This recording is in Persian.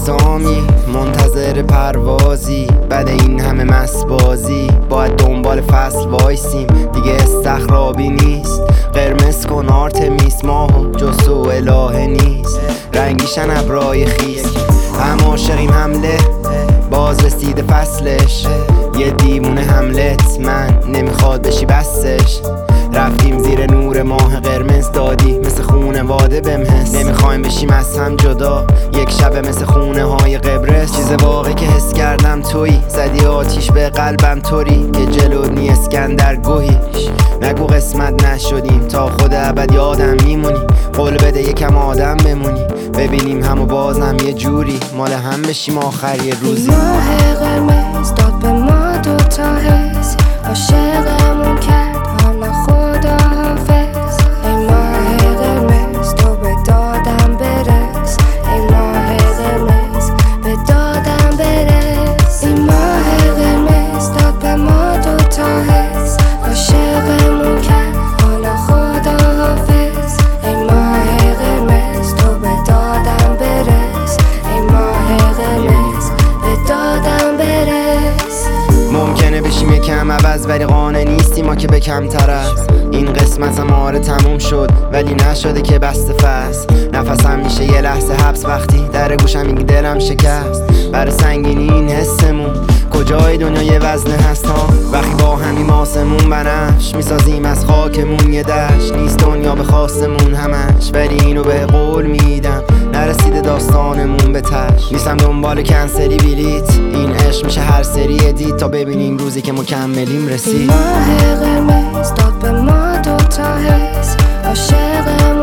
اقدامی منتظر پروازی، بعد این همه مسبازی باید دنبال فصل وایسیم. دیگه استخرابی نیست، قرمز کن آرتمیس، ماهو جسو الهه نیست، رنگیشن ابرای خیس. هم عاشقیم حمله باز رسیده فصلش، یه دیوونه حملت من نمیخواد بشی بسش. رفتیم زیر نور ماه قرمز، دادی مثل خونه واده بمحس. نمیخوایم بشیم از هم جدا یک شب مثل خونه های قبرس. چیز واقعی که حس کردم تویی، زدی آتیش به قلبم طوری که جلو نی اسکندر گوهیش. نگو قسمت نشدیم تا خود ابد یادم میمونی، قول بده یکم آدم بمونی، ببینیم همو بازم یه جوری مال هم بشیم آخر یه روزی. ماه قرمز داد به ما دوتا حس، عاشقمون کرد حالا خدا حافظ. ای ماه قرمز تو به دادم برس، ای ماه قرمز به دادم برس. ای ماه قرمز داد به ما دوتا حس، عاشقمون کرد حالا خدا حافظ. ای ماه قرمز تو به دادم برس، ای ماه قرمز به دادم برس. ممکنه بشیم یکم عوض ولی قانع نیستیم ما که به کمتر از این قسمت هم تموم شد ولی نشده که بسته فصل. نفسم میشه یه لحظه حبس وقتی در گوشم میگی دلم شکست. برای سنگینی این حسمون کجای دنیا یه وزنه هست ها، وقتی با همیم آسمون بنفش میسازیم از خاکمون یه دشت. نیست دنیا به خواستمون همش ولی اینو به قول میدم نرسیده داستانمون به تش. نیستم دنبال کنسلی بلیت، این عشق میشه هر سری ادیت تا ببینیم روزی که مکملیم رسید. ماه قرمز داد به ما دوتا حس، عاشقم